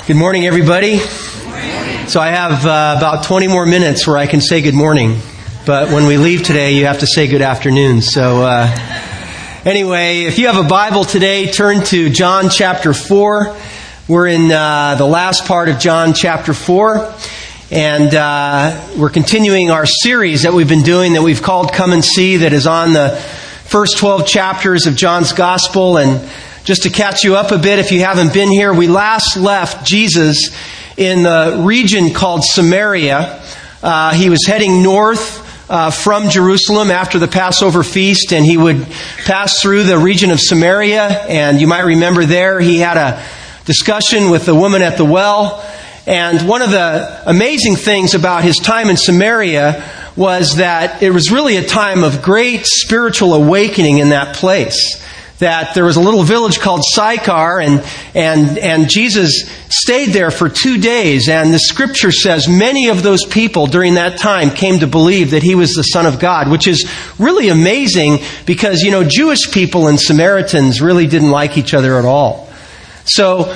Good morning, everybody. So I have about 20 more minutes where I can say good morning. But when we leave today, you have to say good afternoon. So anyway, if you have a Bible today, turn to John chapter 4. We're in the last part of John chapter 4. And we're continuing our series that we've been doing that we've called Come and See, that is on the first 12 chapters of John's Gospel. And just to catch you up a bit, if you haven't been here, we last left Jesus in the region called Samaria. He was heading north from Jerusalem after the Passover feast, and he would pass through the region of Samaria. And you might remember there he had a discussion with the woman at the well. And one of the amazing things about his time in Samaria was that it was really a time of great spiritual awakening in that place. That there was a little village called Sychar, and Jesus stayed there for 2 days. And the scripture says many of those people during that time came to believe that he was the Son of God, which is really amazing because, Jewish people and Samaritans really didn't like each other at all. So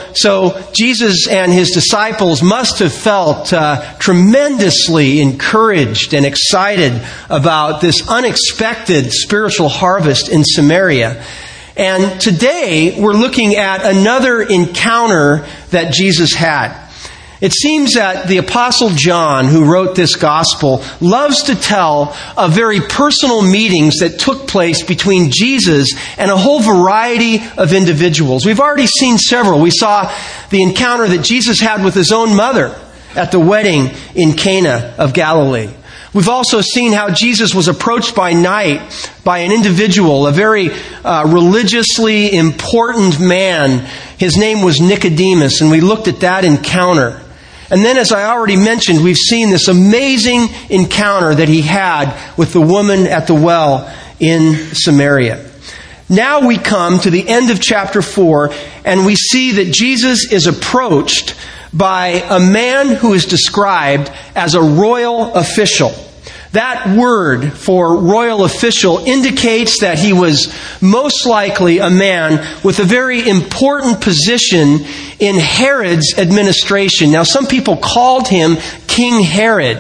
Jesus and his disciples must have felt tremendously encouraged and excited about this unexpected spiritual harvest in Samaria. And today we're looking at another encounter that Jesus had. It seems that the Apostle John, who wrote this gospel, loves to tell of very personal meetings that took place between Jesus and a whole variety of individuals. We've already seen several. We saw the encounter that Jesus had with his own mother at the wedding in Cana of Galilee. We've also seen how Jesus was approached by night by an individual, a very religiously important man. His name was Nicodemus, and we looked at that encounter. And then, as I already mentioned, we've seen this amazing encounter that he had with the woman at the well in Samaria. Now we come to the end of chapter 4, and we see that Jesus is approached by a man who is described as a royal official. That word for royal official indicates that he was most likely a man with a very important position in Herod's administration. Now, some people called him King Herod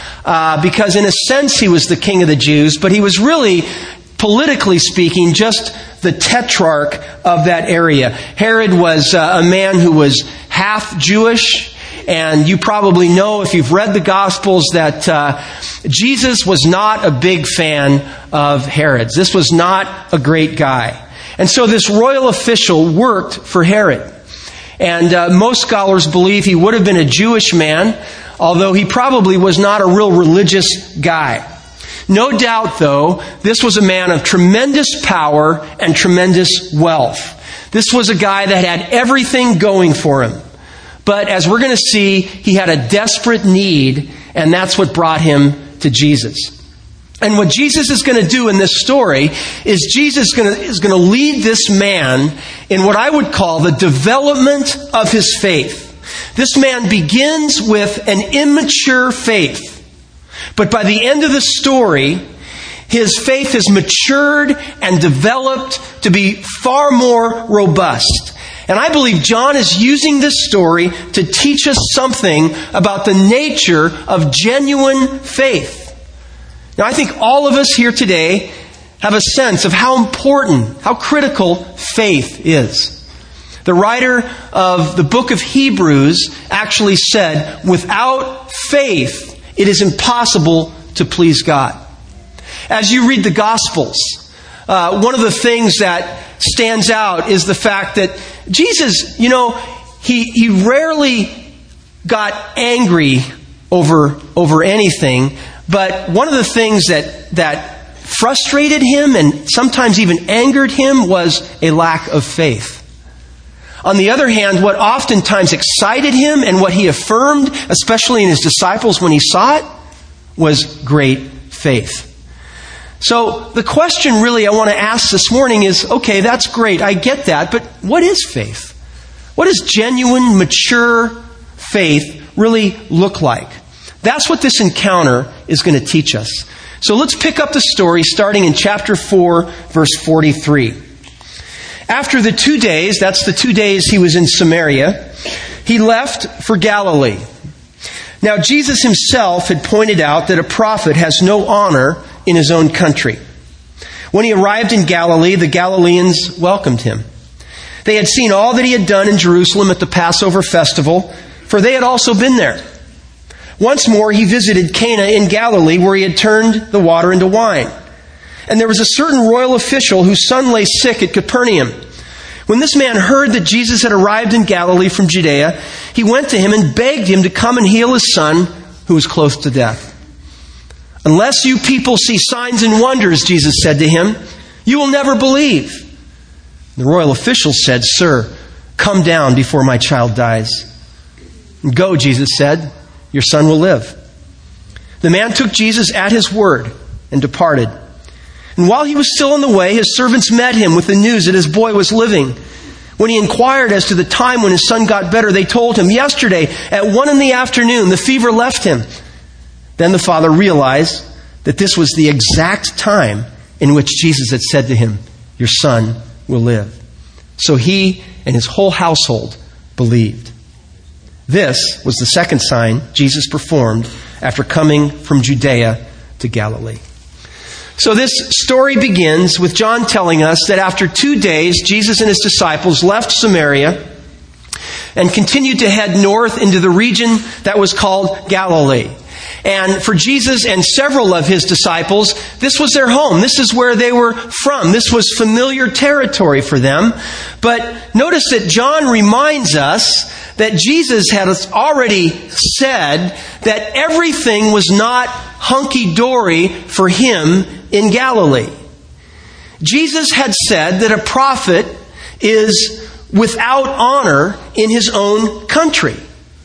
because in a sense he was the king of the Jews, but he was really, politically speaking, just the tetrarch of that area. Herod was a man who was half Jewish, and you probably know if you've read the Gospels that Jesus was not a big fan of Herod's. This was not a great guy. And so this royal official worked for Herod. And most scholars believe he would have been a Jewish man, although he probably was not a real religious guy. No doubt, though, this was a man of tremendous power and tremendous wealth. This was a guy that had everything going for him. But as we're going to see, he had a desperate need, and that's what brought him to Jesus. And what Jesus is going to do in this story is Jesus is going to lead this man in what I would call the development of his faith. This man begins with an immature faith. But by the end of the story, his faith has matured and developed to be far more robust. And I believe John is using this story to teach us something about the nature of genuine faith. Now, I think all of us here today have a sense of how important, how critical faith is. The writer of the book of Hebrews actually said, without faith, it is impossible to please God. As you read the Gospels, one of the things that stands out is the fact that Jesus, he rarely got angry over anything, but one of the things that frustrated him and sometimes even angered him was a lack of faith. On the other hand, what oftentimes excited him and what he affirmed, especially in his disciples when he saw it, was great faith. So the question really I want to ask this morning is, okay, that's great, I get that, but what is faith? What does genuine, mature faith really look like? That's what this encounter is going to teach us. So let's pick up the story starting in chapter 4, verse 43. After the 2 days, that's the 2 days he was in Samaria, he left for Galilee. Now, Jesus himself had pointed out that a prophet has no honor in his own country. When he arrived in Galilee, the Galileans welcomed him. They had seen all that he had done in Jerusalem at the Passover festival, for they had also been there. Once more, he visited Cana in Galilee, where he had turned the water into wine. And there was a certain royal official whose son lay sick at Capernaum. When this man heard that Jesus had arrived in Galilee from Judea, he went to him and begged him to come and heal his son, who was close to death. "Unless you people see signs and wonders," Jesus said to him, "you will never believe." The royal official said, "Sir, come down before my child dies." "Go," Jesus said, "your son will live." The man took Jesus at his word and departed. And while he was still on the way, his servants met him with the news that his boy was living. When he inquired as to the time when his son got better, they told him, "Yesterday at 1 p.m, the fever left him." Then the father realized that this was the exact time in which Jesus had said to him, "Your son will live." So he and his whole household believed. This was the second sign Jesus performed after coming from Judea to Galilee. So this story begins with John telling us that after 2 days, Jesus and his disciples left Samaria and continued to head north into the region that was called Galilee. And for Jesus and several of his disciples, this was their home. This is where they were from. This was familiar territory for them. But notice that John reminds us that Jesus had already said that everything was not hunky-dory for him in Galilee. Jesus had said that a prophet is without honor in his own country.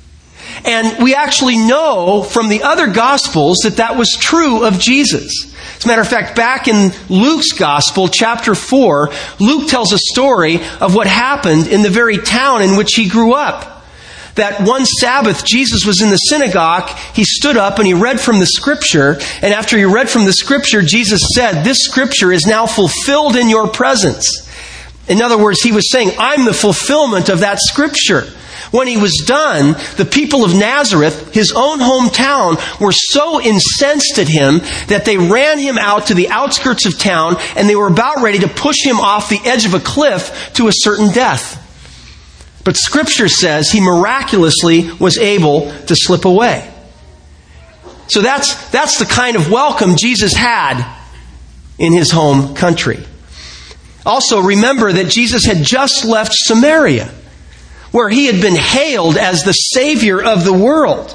And we actually know from the other Gospels that that was true of Jesus. As a matter of fact, back in Luke's Gospel, chapter 4, Luke tells a story of what happened in the very town in which he grew up. That one Sabbath, Jesus was in the synagogue, he stood up and he read from the Scripture, and after he read from the Scripture, Jesus said, "This Scripture is now fulfilled in your presence." In other words, he was saying, "I'm the fulfillment of that Scripture." When he was done, the people of Nazareth, his own hometown, were so incensed at him that they ran him out to the outskirts of town, and they were about ready to push him off the edge of a cliff to a certain death. But Scripture says he miraculously was able to slip away. So that's the kind of welcome Jesus had in his home country. Also, remember that Jesus had just left Samaria, where he had been hailed as the Savior of the world,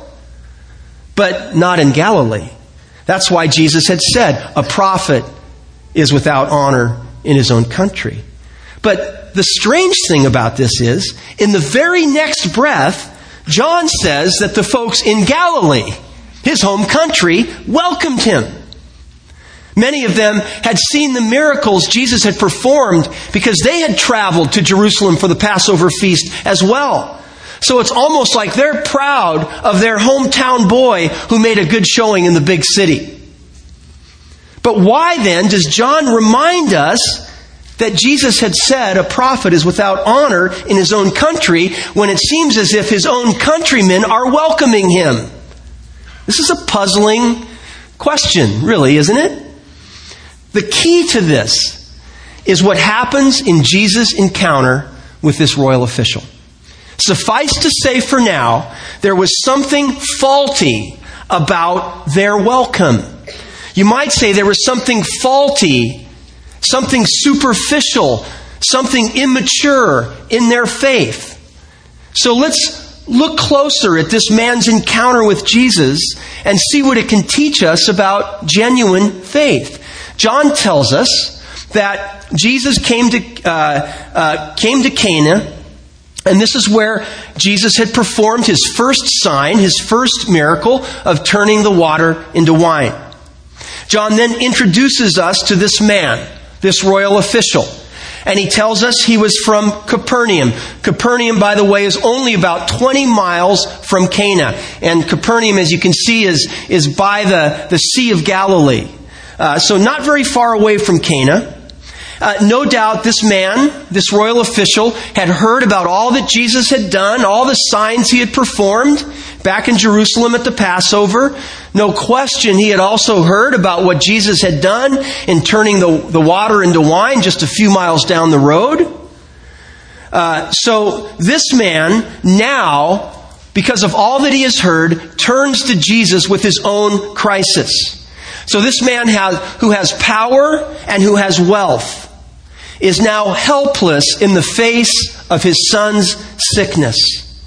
but not in Galilee. That's why Jesus had said, a prophet is without honor in his own country. But the strange thing about this is, in the very next breath, John says that the folks in Galilee, his home country, welcomed him. Many of them had seen the miracles Jesus had performed because they had traveled to Jerusalem for the Passover feast as well. So it's almost like they're proud of their hometown boy who made a good showing in the big city. But why then does John remind us that Jesus had said a prophet is without honor in his own country when it seems as if his own countrymen are welcoming him? This is a puzzling question, really, isn't it? The key to this is what happens in Jesus' encounter with this royal official. Suffice to say for now, there was something faulty about their welcome. You might say there was something faulty, something superficial, something immature in their faith. So let's look closer at this man's encounter with Jesus and see what it can teach us about genuine faith. John tells us that Jesus came to Cana, and this is where Jesus had performed his first sign, his first miracle of turning the water into wine. John then introduces us to this man, this royal official. And he tells us he was from Capernaum. Capernaum, by the way, is only about 20 miles from Cana. And Capernaum, as you can see, is by the Sea of Galilee. So not very far away from Cana. No doubt this man, this royal official, had heard about all that Jesus had done, all the signs he had performed back in Jerusalem at the Passover. No question, he had also heard about what Jesus had done in turning the water into wine just a few miles down the road. So this man now, because of all that he has heard, turns to Jesus with his own crisis. So this man who has power and who has wealth is now helpless in the face of his son's sickness.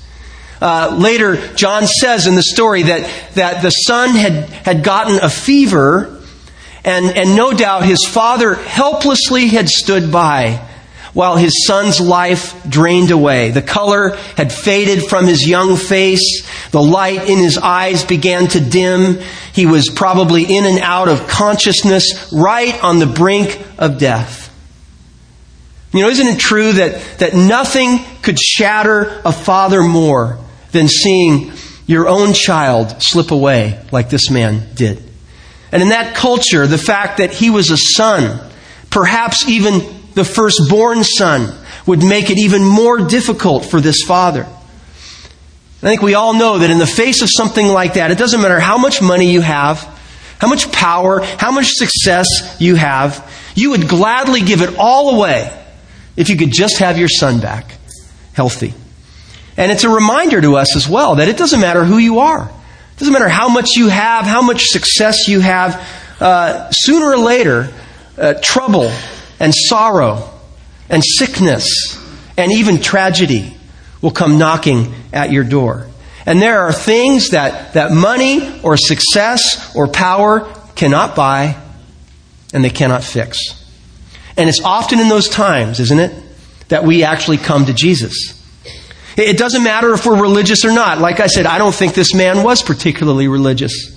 Later, John says in the story that the son had gotten a fever, and no doubt his father helplessly had stood by while his son's life drained away. The color had faded from his young face. The light in his eyes began to dim. He was probably in and out of consciousness, right on the brink of death. You know, isn't it true that nothing could shatter a father more than seeing your own child slip away like this man did? And in that culture, the fact that he was a son, perhaps even the firstborn son, would make it even more difficult for this father. I think we all know that in the face of something like that, it doesn't matter how much money you have, how much power, how much success you have, you would gladly give it all away if you could just have your son back, healthy. And it's a reminder to us as well that it doesn't matter who you are. It doesn't matter how much you have, how much success you have. Sooner or later, trouble and sorrow and sickness and even tragedy will come knocking at your door. And there are things that money or success or power cannot buy and they cannot fix. And it's often in those times, isn't it, that we actually come to Jesus. It doesn't matter if we're religious or not. Like I said, I don't think this man was particularly religious.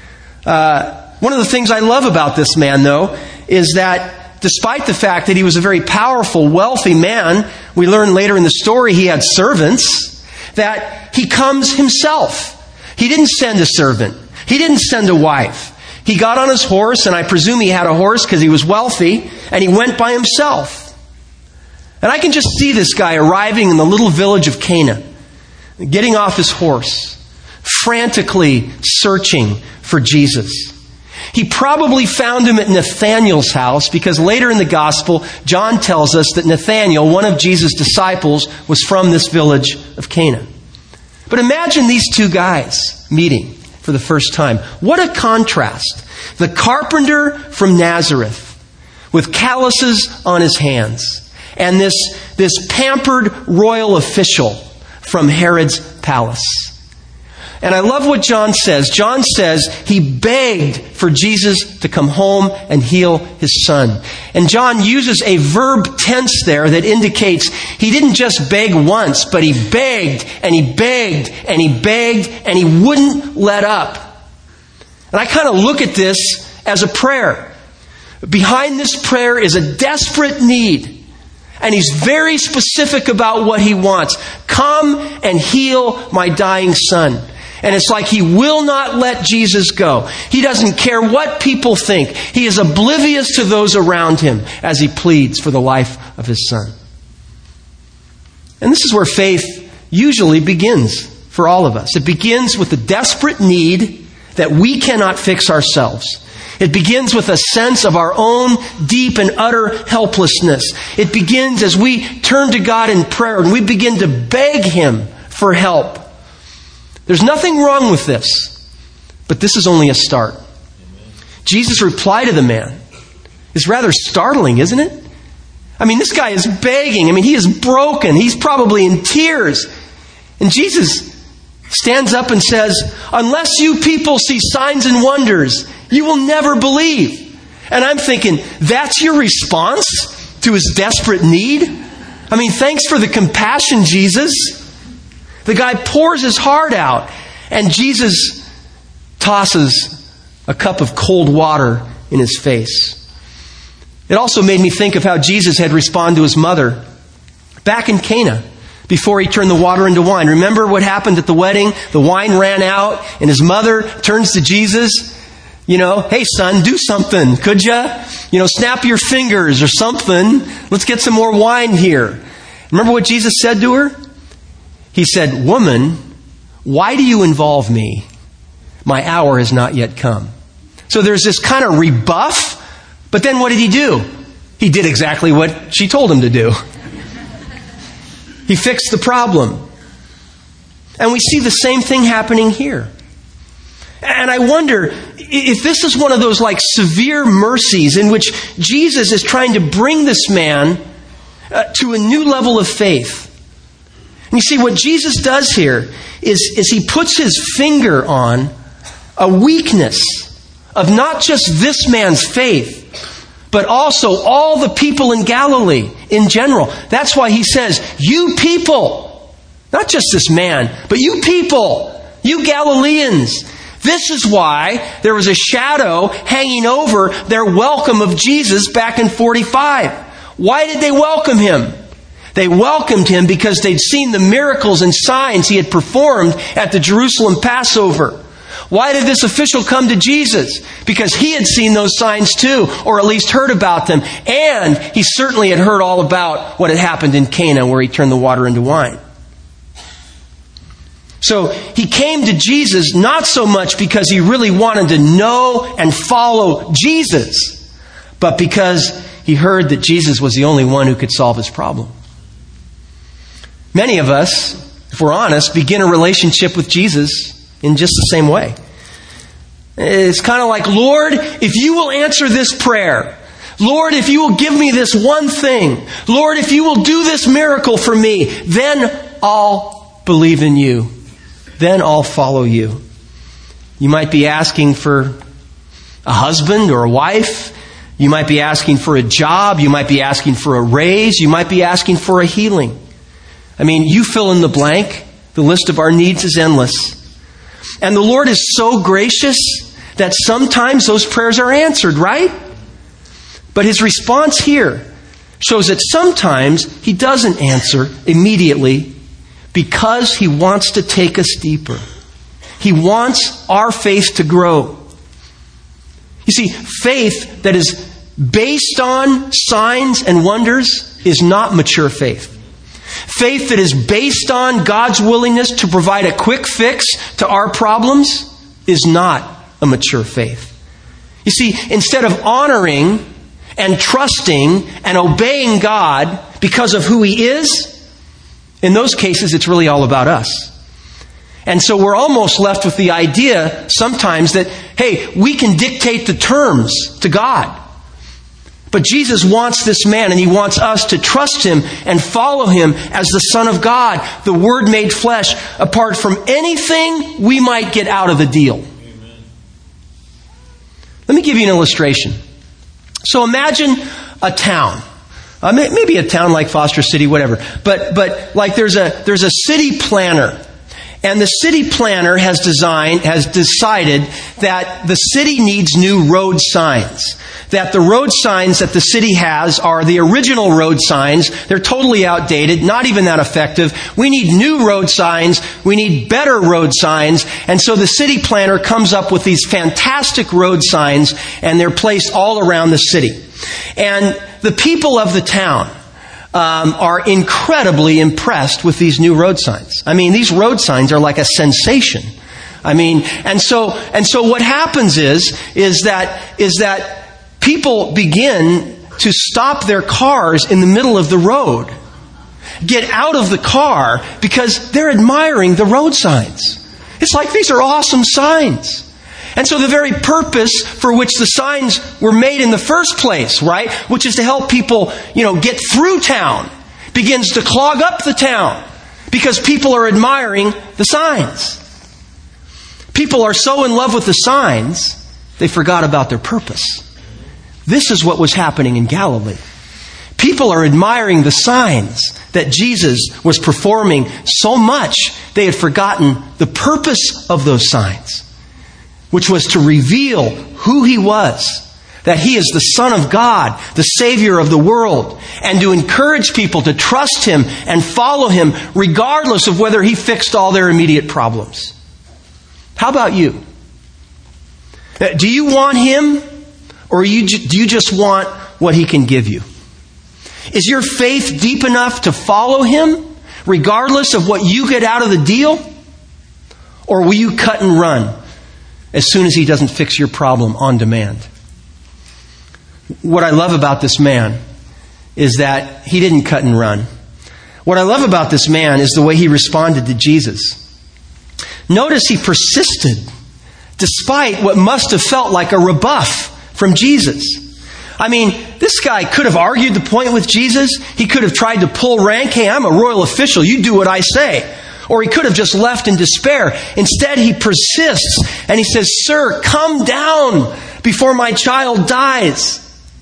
One of the things I love about this man, though, is that despite the fact that he was a very powerful, wealthy man, we learn later in the story he had servants, that he comes himself. He didn't send a servant. He didn't send a wife. He got on his horse, and I presume he had a horse because he was wealthy, and he went by himself. And I can just see this guy arriving in the little village of Cana, getting off his horse, frantically searching for Jesus. He probably found him at Nathanael's house because later in the gospel, John tells us that Nathanael, one of Jesus' disciples, was from this village of Cana. But imagine these two guys meeting for the first time. What a contrast. The carpenter from Nazareth with calluses on his hands and this pampered royal official from Herod's palace. And I love what John says. John says he begged for Jesus to come home and heal his son. And John uses a verb tense there that indicates he didn't just beg once, but he begged and he begged and he begged and he wouldn't let up. And I kind of look at this as a prayer. Behind this prayer is a desperate need. And he's very specific about what he wants. Come and heal my dying son. And it's like he will not let Jesus go. He doesn't care what people think. He is oblivious to those around him as he pleads for the life of his son. And this is where faith usually begins for all of us. It begins with a desperate need that we cannot fix ourselves. It begins with a sense of our own deep and utter helplessness. It begins as we turn to God in prayer and we begin to beg Him for help. There's nothing wrong with this, but this is only a start. Jesus' reply to the man is rather startling, isn't it? I mean, this guy is begging. I mean, he is broken. He's probably in tears. And Jesus stands up and says, unless you people see signs and wonders, you will never believe. And I'm thinking, that's your response to his desperate need? I mean, thanks for the compassion, Jesus. The guy pours his heart out, and Jesus tosses a cup of cold water in his face. It also made me think of how Jesus had responded to his mother back in Cana before he turned the water into wine. Remember what happened at the wedding? The wine ran out, and his mother turns to Jesus Hey son, do something, could ya? Snap your fingers or something. Let's get some more wine here. Remember what Jesus said to her? He said, "Woman, why do you involve me? My hour has not yet come." So there's this kind of rebuff, but then what did he do? He did exactly what she told him to do. He fixed the problem. And we see the same thing happening here. And I wonder if this is one of those severe mercies in which Jesus is trying to bring this man to a new level of faith. And you see, what Jesus does here is he puts his finger on a weakness of not just this man's faith, but also all the people in Galilee in general. That's why he says, "You people," not just this man, but you people, you Galileans. This is why there was a shadow hanging over their welcome of Jesus back in 45. Why did they welcome him? They welcomed him because they'd seen the miracles and signs he had performed at the Jerusalem Passover. Why did this official come to Jesus? Because he had seen those signs too, or at least heard about them. And he certainly had heard all about what had happened in Cana, where he turned the water into wine. So he came to Jesus not so much because he really wanted to know and follow Jesus, but because he heard that Jesus was the only one who could solve his problem. Many of us, if we're honest, begin a relationship with Jesus in just the same way. It's kind of like, "Lord, if you will answer this prayer, Lord, if you will give me this one thing, Lord, if you will do this miracle for me, then I'll believe in you. Then I'll follow you." You might be asking for a husband or a wife. You might be asking for a job. You might be asking for a raise. You might be asking for a healing. You fill in the blank. The list of our needs is endless. And the Lord is so gracious that sometimes those prayers are answered, right? But his response here shows that sometimes he doesn't answer immediately because he wants to take us deeper. He wants our faith to grow. You see, faith that is based on signs and wonders is not mature faith. Faith that is based on God's willingness to provide a quick fix to our problems is not a mature faith. You see, instead of honoring and trusting and obeying God because of who he is, in those cases it's really all about us. And so we're almost left with the idea sometimes that, hey, we can dictate the terms to God. But Jesus wants this man, and he wants us to trust him and follow him as the Son of God, the Word made flesh, apart from anything we might get out of the deal. Amen. Let me give you an illustration. So imagine a town. Maybe a town like Foster City, whatever. But there's a city planner. And the city planner has decided that the city needs new road signs. That the road signs that the city has are the original road signs. They're totally outdated, not even that effective. We need new road signs. We need better road signs. And so the city planner comes up with these fantastic road signs, and they're placed all around the city. And the people of the town are incredibly impressed with these new road signs. These road signs are like a sensation. And so what happens is that people begin to stop their cars in the middle of the road, get out of the car because they're admiring the road signs. It's like, these are awesome signs. And so the very purpose for which the signs were made in the first place, right, which is to help people, get through town, begins to clog up the town because people are admiring the signs. People are so in love with the signs, they forgot about their purpose. This is what was happening in Galilee. People are admiring the signs that Jesus was performing so much, they had forgotten the purpose of those signs, which was to reveal who he was, that he is the Son of God, the Savior of the world, and to encourage people to trust him and follow him regardless of whether he fixed all their immediate problems. How about you? Do you want Him, or do you just want what He can give you? Is your faith deep enough to follow Him, regardless of what you get out of the deal? Or will you cut and run as soon as He doesn't fix your problem on demand? What I love about this man is that he didn't cut and run. What I love about this man is the way he responded to Jesus. Notice he persisted, despite what must have felt like a rebuff from Jesus. I mean, this guy could have argued the point with Jesus. He could have tried to pull rank. Hey, I'm a royal official. You do what I say. Or he could have just left in despair. Instead, he persists and he says, "Sir, come down before my child dies."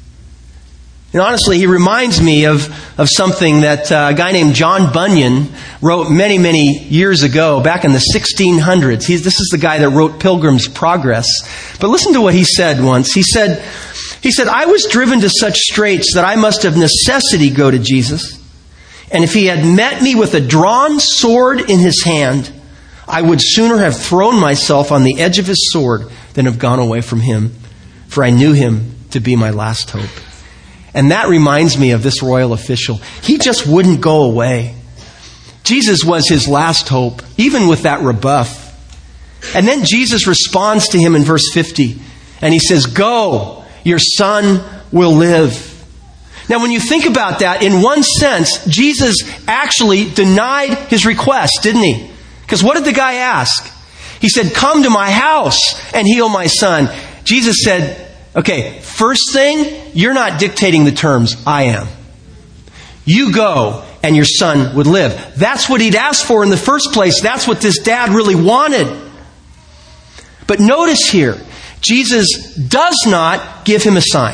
And honestly, he reminds me of something that a guy named John Bunyan wrote many, many years ago, back in the 1600s. This is the guy that wrote Pilgrim's Progress. But listen to what he said once. He said, "I was driven to such straits that I must of necessity go to Jesus. And if He had met me with a drawn sword in His hand, I would sooner have thrown myself on the edge of His sword than have gone away from Him. For I knew Him to be my last hope." And that reminds me of this royal official. He just wouldn't go away. Jesus was his last hope, even with that rebuff. And then Jesus responds to him in verse 50. And He says, "Go, your son will live." Now, when you think about that, in one sense, Jesus actually denied his request, didn't He? Because what did the guy ask? He said, "Come to my house and heal my son." Jesus said, "Okay, first thing, you're not dictating the terms. I am. You go and your son would live." That's what he'd asked for in the first place. That's what this dad really wanted. But notice here, Jesus does not give him a sign.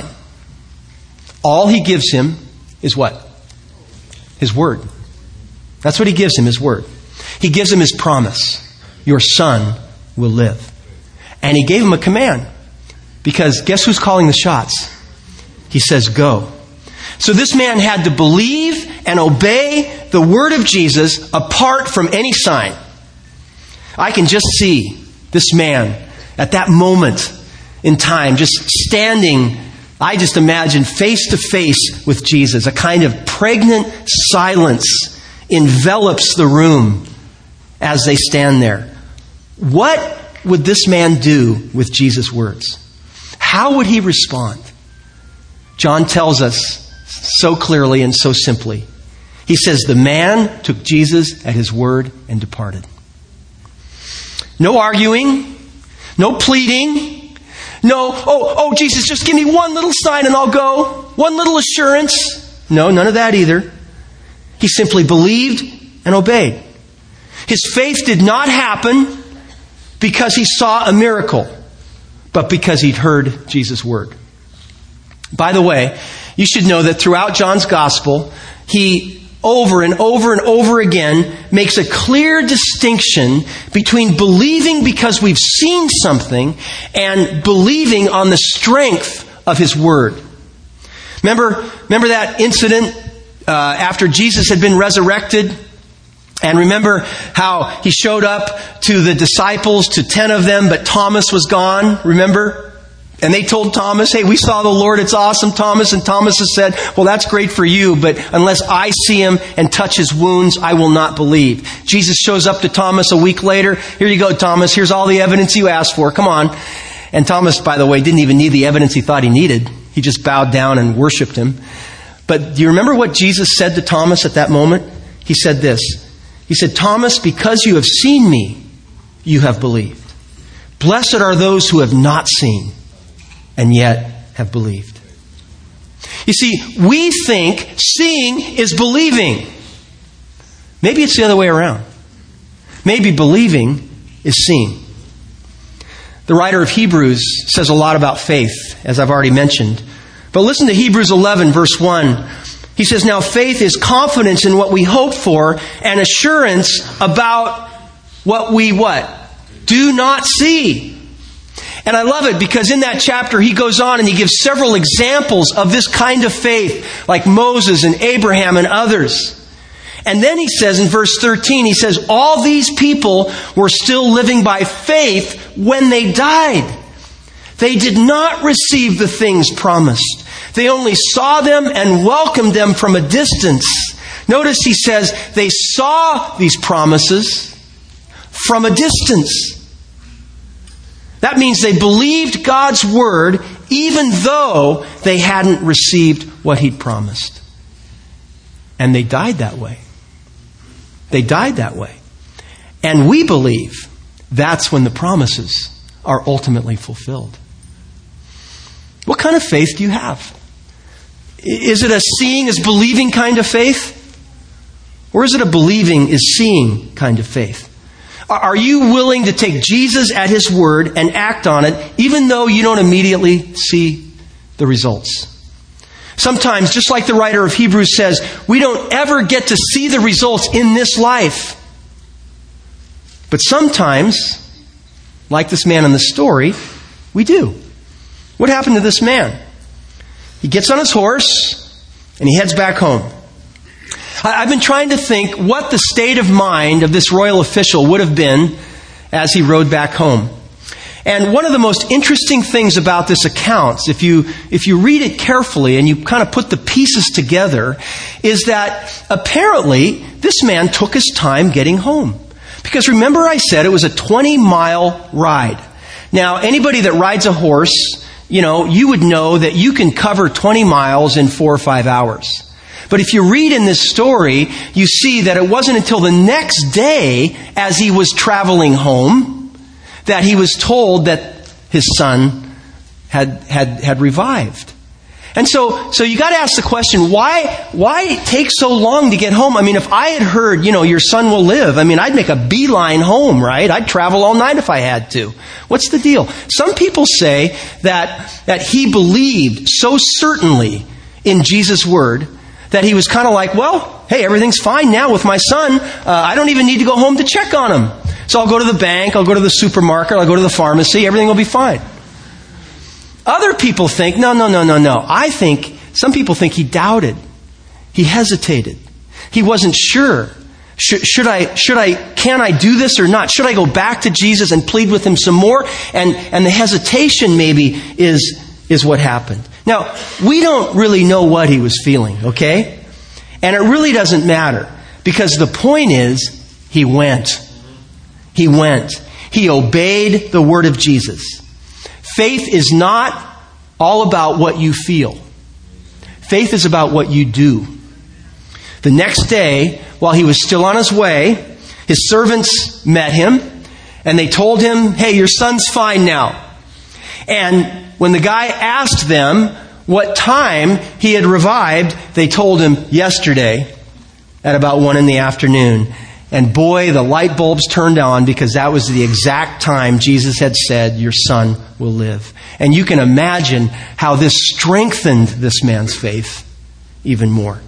All He gives him is what? His word. That's what He gives him, His word. He gives him His promise. Your son will live. And He gave him a command. Because guess who's calling the shots? He says, "Go." So this man had to believe and obey the word of Jesus apart from any sign. I can just see this man at that moment in time, just standing, I just imagine, face to face with Jesus. A kind of pregnant silence envelops the room as they stand there. What would this man do with Jesus' words? How would he respond? John tells us so clearly and so simply. He says, the man took Jesus at His word and departed. No arguing, no pleading, no, oh, Jesus, just give me one little sign and I'll go. One little assurance. No, none of that either. He simply believed and obeyed. His faith did not happen because he saw a miracle, but because he'd heard Jesus' word. By the way, you should know that throughout John's gospel, he over and over and over again makes a clear distinction between believing because we've seen something and believing on the strength of His word. Remember that incident after Jesus had been resurrected? And remember how He showed up to the disciples, to 10 of them, but Thomas was gone, remember? And they told Thomas, "Hey, we saw the Lord, it's awesome, Thomas." And Thomas has said, "Well, that's great for you, but unless I see Him and touch His wounds, I will not believe." Jesus shows up to Thomas a week later. "Here you go, Thomas, here's all the evidence you asked for, come on." And Thomas, by the way, didn't even need the evidence he thought he needed. He just bowed down and worshiped Him. But do you remember what Jesus said to Thomas at that moment? He said this. He said, "Thomas, because you have seen me, you have believed. Blessed are those who have not seen and yet have believed." You see, we think seeing is believing. Maybe it's the other way around. Maybe believing is seeing. The writer of Hebrews says a lot about faith, as I've already mentioned. But listen to Hebrews 11, verse 1. He says, "Now faith is confidence in what we hope for and assurance about what we what? Do not see." And I love it because in that chapter he goes on and he gives several examples of this kind of faith, like Moses and Abraham and others. And then he says in verse 13, he says, all these people were still living by faith when they died. They did not receive the things promised. They only saw them and welcomed them from a distance. Notice he says they saw these promises from a distance. That means they believed God's word even though they hadn't received what he'd promised. And they died that way. They died that way. And we believe that's when the promises are ultimately fulfilled. What kind of faith do you have? Is it a seeing is believing kind of faith? Or is it a believing is seeing kind of faith? Are you willing to take Jesus at his word and act on it, even though you don't immediately see the results? Sometimes, just like the writer of Hebrews says, we don't ever get to see the results in this life. But sometimes, like this man in the story, we do. What happened to this man? He gets on his horse and he heads back home. I've been trying to think what the state of mind of this royal official would have been as he rode back home. And one of the most interesting things about this account, if you read it carefully and you kind of put the pieces together, is that apparently this man took his time getting home. Because remember I said it was a 20-mile ride. Now, anybody that rides a horse, you would know that you can cover 20 miles in 4 or 5 hours. But if you read in this story, you see that it wasn't until the next day, as he was traveling home, that he was told that his son had revived. And so you got to ask the question, why take so long to get home? I mean, if I had heard, your son will live, I'd make a beeline home, right? I'd travel all night if I had to. What's the deal? Some people say that he believed so certainly in Jesus' word that he was kind of like, well, hey, everything's fine now with my son. I don't even need to go home to check on him. So I'll go to the bank, I'll go to the supermarket, I'll go to the pharmacy, everything will be fine. Other people think, no. Some people think he doubted. He hesitated. He wasn't sure. Can I do this or not? Should I go back to Jesus and plead with him some more? And the hesitation maybe is what happened. Now, we don't really know what he was feeling, okay? And it really doesn't matter. Because the point is, he went. He went. He obeyed the word of Jesus. Faith is not all about what you feel. Faith is about what you do. The next day, while he was still on his way, his servants met him and they told him, hey, your son's fine now. And when the guy asked them what time he had revived, they told him yesterday at about 1 p.m. And boy, the light bulbs turned on because that was the exact time Jesus had said, your son will live. And you can imagine how this strengthened this man's faith even more.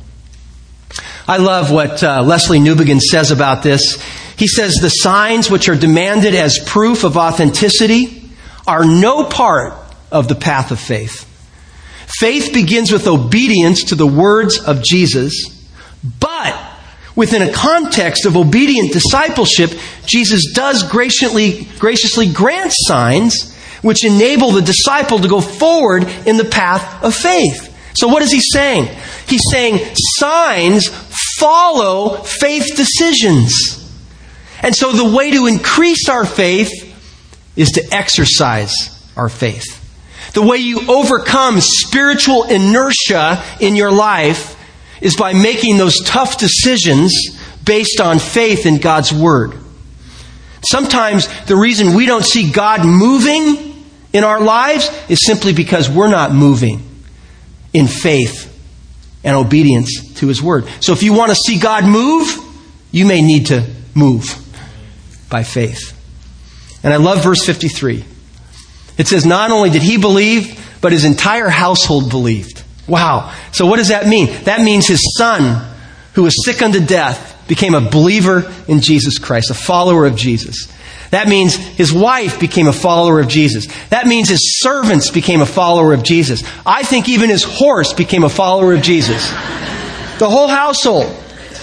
I love what Leslie Newbegin says about this. He says, the signs which are demanded as proof of authenticity are no part of the path of faith. Faith begins with obedience to the words of Jesus, but within a context of obedient discipleship, Jesus does graciously grant signs which enable the disciple to go forward in the path of faith. So what is he saying? He's saying signs follow faith decisions. And so the way to increase our faith is to exercise our faith. The way you overcome spiritual inertia in your life is by making those tough decisions based on faith in God's Word. Sometimes the reason we don't see God moving in our lives is simply because we're not moving in faith and obedience to His Word. So if you want to see God move, you may need to move by faith. And I love verse 53. It says, not only did he believe, but his entire household believed. Wow. So what does that mean? That means his son, who was sick unto death, became a believer in Jesus Christ, a follower of Jesus. That means his wife became a follower of Jesus. That means his servants became a follower of Jesus. I think even his horse became a follower of Jesus. The whole household.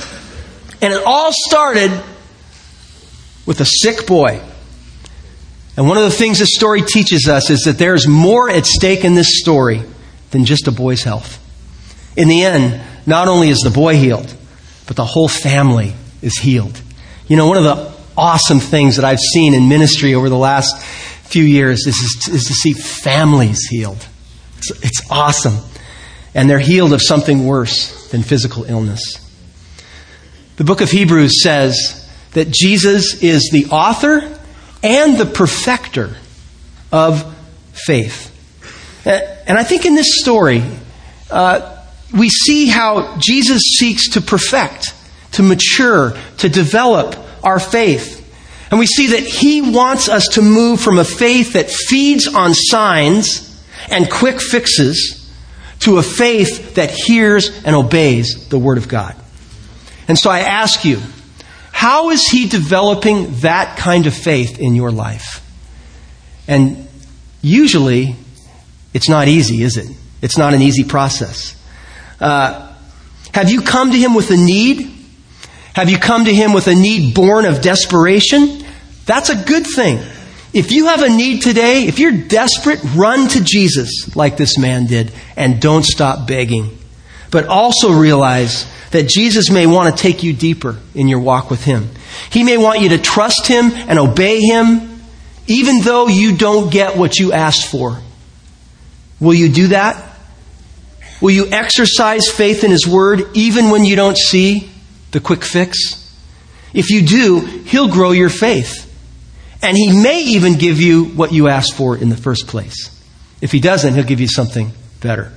And it all started with a sick boy. And one of the things this story teaches us is that there's more at stake in this story than just a boy's health. In the end, not only is the boy healed, but the whole family is healed. You know, one of the awesome things that I've seen in ministry over the last few years is to see families healed. It's awesome. And they're healed of something worse than physical illness. The book of Hebrews says that Jesus is the author and the perfecter of faith. And I think in this story, we see how Jesus seeks to perfect, to mature, to develop our faith. And we see that He wants us to move from a faith that feeds on signs and quick fixes to a faith that hears and obeys the Word of God. And so I ask you, how is He developing that kind of faith in your life? And usually, it's not easy, is it? It's not an easy process. Have you come to Him with a need? Have you come to Him with a need born of desperation? That's a good thing. If you have a need today, if you're desperate, run to Jesus like this man did and don't stop begging. But also realize that Jesus may want to take you deeper in your walk with Him. He may want you to trust Him and obey Him, even though you don't get what you asked for. Will you do that? Will you exercise faith in His Word even when you don't see the quick fix? If you do, He'll grow your faith. And He may even give you what you asked for in the first place. If He doesn't, He'll give you something better.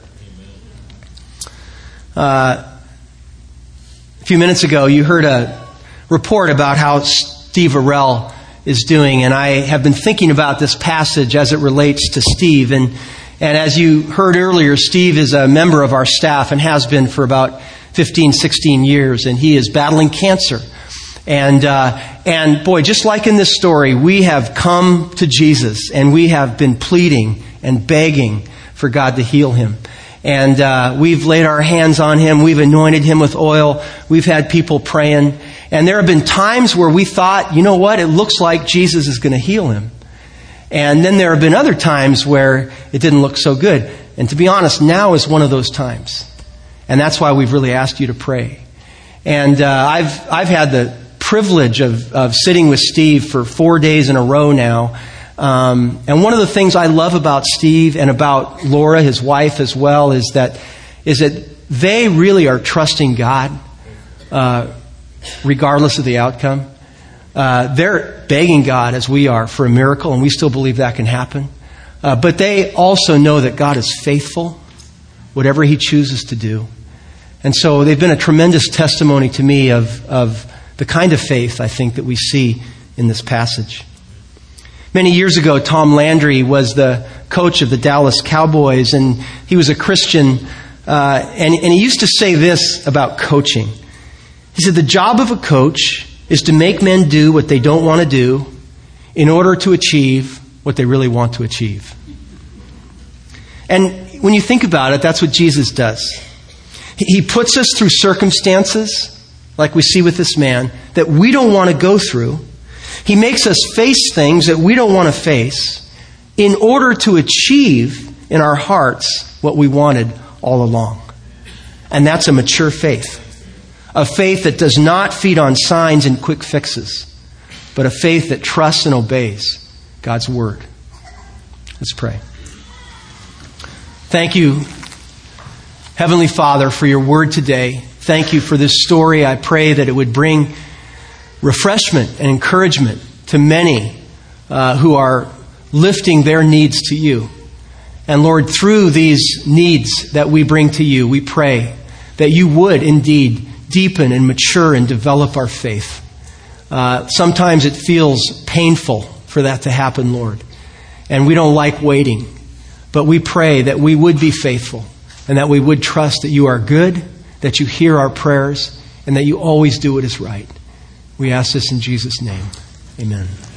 A few minutes ago, you heard a report about how Steve Arell is doing, and I have been thinking about this passage as it relates to Steve. And as you heard earlier, Steve is a member of our staff and has been for about 15, 16 years, and he is battling cancer. And boy, just like in this story, we have come to Jesus and we have been pleading and begging for God to heal him. And we've laid our hands on him. We've anointed him with oil. We've had people praying. And there have been times where we thought, you know what, it looks like Jesus is going to heal him. And then there have been other times where it didn't look so good. And to be honest, now is one of those times. And that's why we've really asked you to pray. And I've had the privilege of sitting with Steve for 4 days in a row now. And one of the things I love about Steve and about Laura, his wife as well, is that they really are trusting God, regardless of the outcome. They're begging God, as we are, for a miracle, and we still believe that can happen. But they also know that God is faithful, whatever He chooses to do. And so they've been a tremendous testimony to me of the kind of faith, I think, that we see in this passage. Many years ago, Tom Landry was the coach of the Dallas Cowboys, and he was a Christian, and he used to say this about coaching. He said, the job of a coach is to make men do what they don't want to do in order to achieve what they really want to achieve. And when you think about it, that's what Jesus does. He puts us through circumstances, like we see with this man, that we don't want to go through. He makes us face things that we don't want to face in order to achieve in our hearts what we wanted all along. And that's a mature faith. A faith that does not feed on signs and quick fixes, but a faith that trusts and obeys God's Word. Let's pray. Thank you, Heavenly Father, for your Word today. Thank you for this story. I pray that it would bring refreshment and encouragement to many who are lifting their needs to you. And Lord, through these needs that we bring to you, we pray that you would indeed deepen and mature and develop our faith. Sometimes it feels painful for that to happen, Lord. And we don't like waiting. But we pray that we would be faithful and that we would trust that you are good, that you hear our prayers, and that you always do what is right. We ask this in Jesus' name. Amen.